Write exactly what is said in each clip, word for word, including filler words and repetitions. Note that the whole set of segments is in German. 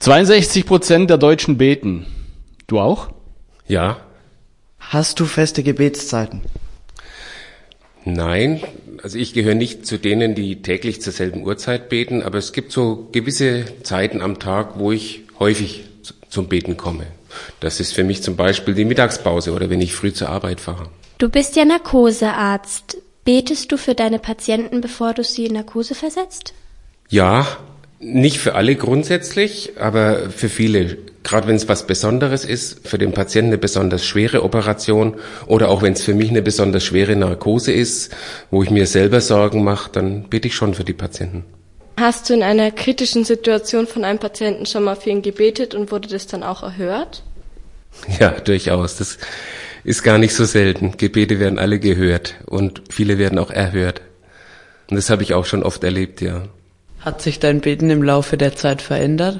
zweiundsechzig Prozent der Deutschen beten. Du auch? Ja. Hast du feste Gebetszeiten? Nein, also ich gehöre nicht zu denen, die täglich zur selben Uhrzeit beten, aber es gibt so gewisse Zeiten am Tag, wo ich häufig zum Beten komme. Das ist für mich zum Beispiel die Mittagspause oder wenn ich früh zur Arbeit fahre. Du bist ja Narkosearzt. Betest du für deine Patienten, bevor du sie in Narkose versetzt? Ja, nicht für alle grundsätzlich, aber für viele. Gerade wenn es was Besonderes ist, für den Patienten eine besonders schwere Operation oder auch wenn es für mich eine besonders schwere Narkose ist, wo ich mir selber Sorgen mache, dann bete ich schon für die Patienten. Hast du in einer kritischen Situation von einem Patienten schon mal für ihn gebetet und wurde das dann auch erhört? Ja, durchaus. Das ist gar nicht so selten. Gebete werden alle gehört und viele werden auch erhört. Und das habe ich auch schon oft erlebt, ja. Hat sich dein Beten im Laufe der Zeit verändert?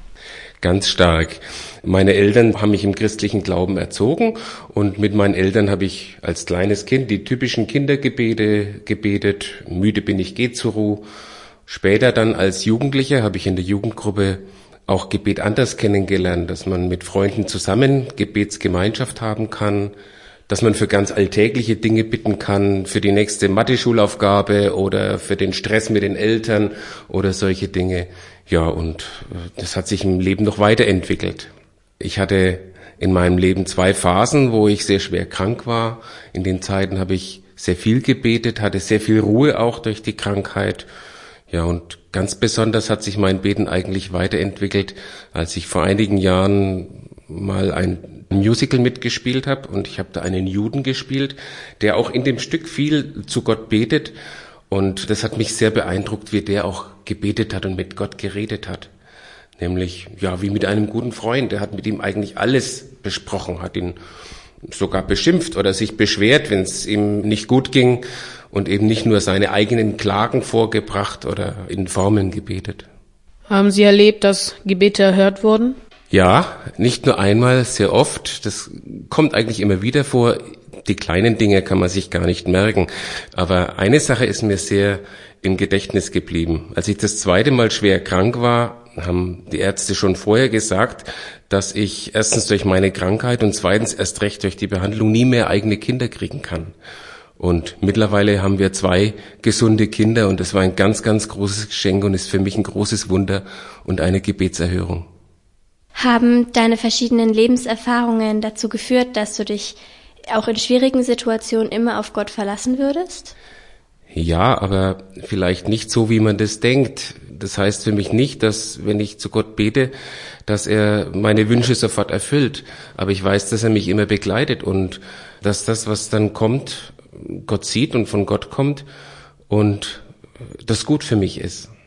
Ganz stark. Meine Eltern haben mich im christlichen Glauben erzogen und mit meinen Eltern habe ich als kleines Kind die typischen Kindergebete gebetet. Müde bin ich, geh zur Ruhe. Später dann als Jugendlicher habe ich in der Jugendgruppe auch Gebet anders kennengelernt, dass man mit Freunden zusammen Gebetsgemeinschaft haben kann, dass man für ganz alltägliche Dinge bitten kann, für die nächste Mathe-Schulaufgabe oder für den Stress mit den Eltern oder solche Dinge. Ja, und das hat sich im Leben noch weiterentwickelt. Ich hatte in meinem Leben zwei Phasen, wo ich sehr schwer krank war. In den Zeiten habe ich sehr viel gebetet, hatte sehr viel Ruhe auch durch die Krankheit. Ja, und ganz besonders hat sich mein Beten eigentlich weiterentwickelt, als ich vor einigen Jahren mal ein Musical mitgespielt habe und ich habe da einen Juden gespielt, der auch in dem Stück viel zu Gott betet und das hat mich sehr beeindruckt, wie der auch gebetet hat und mit Gott geredet hat. Nämlich, ja, wie mit einem guten Freund. Er hat mit ihm eigentlich alles besprochen, hat ihn sogar beschimpft oder sich beschwert, wenn es ihm nicht gut ging und eben nicht nur seine eigenen Klagen vorgebracht oder in Formeln gebetet. Haben Sie erlebt, dass Gebete erhört wurden? Ja, nicht nur einmal, sehr oft. Das kommt eigentlich immer wieder vor. Die kleinen Dinge kann man sich gar nicht merken. Aber eine Sache ist mir sehr im Gedächtnis geblieben. Als ich das zweite Mal schwer krank war, haben die Ärzte schon vorher gesagt, dass ich erstens durch meine Krankheit und zweitens erst recht durch die Behandlung nie mehr eigene Kinder kriegen kann. Und mittlerweile haben wir zwei gesunde Kinder und das war ein ganz, ganz großes Geschenk und ist für mich ein großes Wunder und eine Gebetserhörung. Haben deine verschiedenen Lebenserfahrungen dazu geführt, dass du dich auch in schwierigen Situationen immer auf Gott verlassen würdest? Ja, aber vielleicht nicht so, wie man das denkt. Das heißt für mich nicht, dass, wenn ich zu Gott bete, dass er meine Wünsche sofort erfüllt. Aber ich weiß, dass er mich immer begleitet und dass das, was dann kommt, Gott sieht und von Gott kommt und das gut für mich ist.